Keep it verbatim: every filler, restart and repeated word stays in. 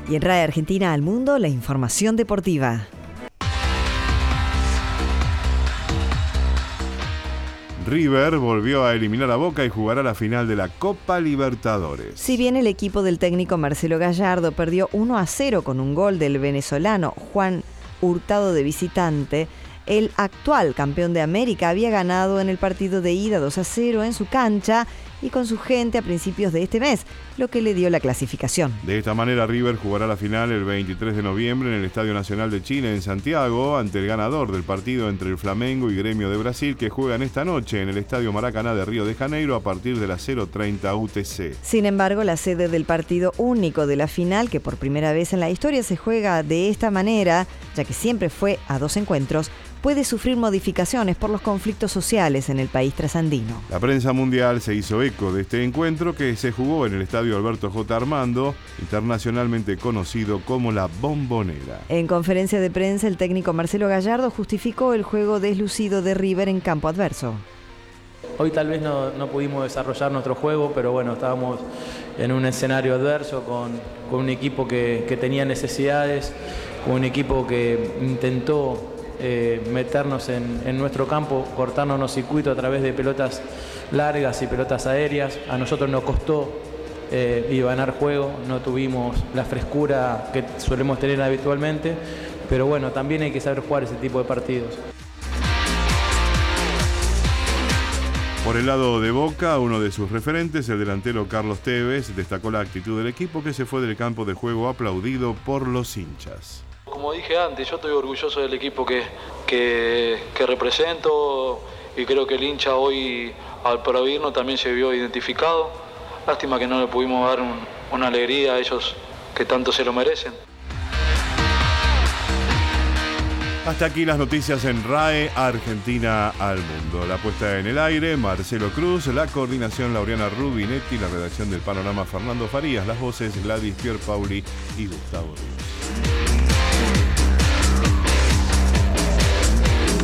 Y en RAE Argentina al Mundo, la información deportiva. River volvió a eliminar a Boca y jugará la final de la Copa Libertadores. Si bien el equipo del técnico Marcelo Gallardo perdió uno a cero con un gol del venezolano Juan Hurtado de visitante, el actual campeón de América había ganado en el partido de ida dos a cero en su cancha y con su gente a principios de este mes, lo que le dio la clasificación. De esta manera, River jugará la final el veintitrés de noviembre en el Estadio Nacional de Chile en Santiago, ante el ganador del partido entre el Flamengo y Gremio de Brasil, que juegan esta noche en el Estadio Maracaná de Río de Janeiro a partir de las cero treinta U T C. Sin embargo, la sede del partido único de la final, que por primera vez en la historia se juega de esta manera, ya que siempre fue a dos encuentros, puede sufrir modificaciones por los conflictos sociales en el país trasandino. La prensa mundial se hizo eco de este encuentro, que se jugó en el Estadio Alberto J. Armando, internacionalmente conocido como la Bombonera. En conferencia de prensa, el técnico Marcelo Gallardo justificó el juego deslucido de River en campo adverso. Hoy tal vez no, no pudimos desarrollar nuestro juego, pero bueno, estábamos en un escenario adverso con, con un equipo que, que tenía necesidades, con un equipo que intentó Eh, meternos en, en nuestro campo, cortarnos los circuitos a través de pelotas largas y pelotas aéreas. A nosotros nos costó eh, y ganar juego, no tuvimos la frescura que solemos tener habitualmente, pero bueno, también hay que saber jugar ese tipo de partidos. Por el lado de Boca, uno de sus referentes, el delantero Carlos Tevez, destacó la actitud del equipo, que se fue del campo de juego aplaudido por los hinchas. Como dije antes, yo estoy orgulloso del equipo que, que, que represento y creo que el hincha hoy al aplaudirnos también se vio identificado. Lástima que no le pudimos dar un, una alegría a ellos que tanto se lo merecen. Hasta aquí las noticias en RAE Argentina al Mundo. La puesta en el aire, Marcelo Cruz, la coordinación, Laureana Rubinetti, la redacción del Panorama, Fernando Farías, las voces, Gladys Pierpauli y Gustavo Ríos.